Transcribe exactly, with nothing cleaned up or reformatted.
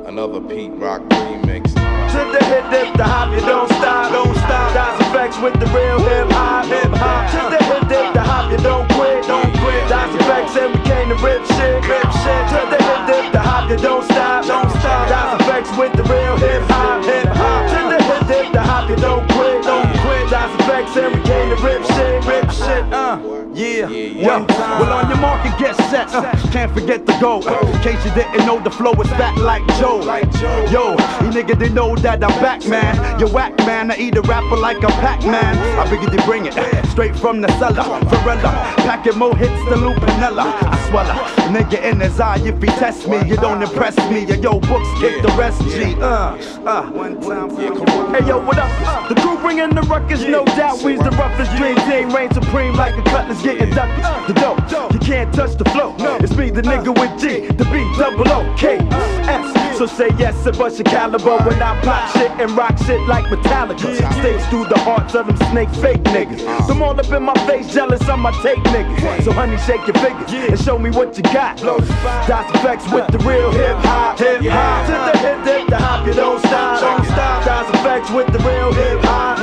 Another Pete Rock remix. To the hip, dip, the hop, you don't stop, don't stop. Das E F X with the real hip hop, hip hop. To the hip, dip, the hop, you don't quit, don't quit. Das E F X and we came to rip shit, rip shit. To the hip, dip, the hop, you don't stop, don't stop. Das E F X with the real hip hop, hip hop. To the hip, dip, the hop, you don't quit, don't quit. Das E F X and we came to rip shit, rip shit. Uh. Yeah, yeah, one time. Well, on your mark and get set. Uh, can't forget the goal. Uh, in case you didn't know, the flow is fat like Joe. Yo, you nigga didn't know that I'm back, man. You whack, man. I eat a rapper like a Pac-Man. I figured you bring it straight from the cellar. Varela, packing more hits than Lupinella. I swallow, nigga in his eye. If he test me, you don't impress me. Yo, books kick the rest. G. Uh, uh. Hey, yo, what up? The crew bringing the ruckus, no doubt. We's the roughest dream team, reign supreme like a cutlass. Getting ducky, the dope, you can't touch the flow. It's me, the nigga with G, the B, double O, K, S. So say yes and bust your caliber when I pop shit and rock shit like Metallica. Stays through the hearts of them snake fake niggas. Them all up in my face, jealous of my tape niggas. So honey, shake your fingers and show me what you got. Das E F X with the real hip hop, hip hop. To the hip, dip, the hop, you don't stop, don't stop. Das E F X with the real hip hop.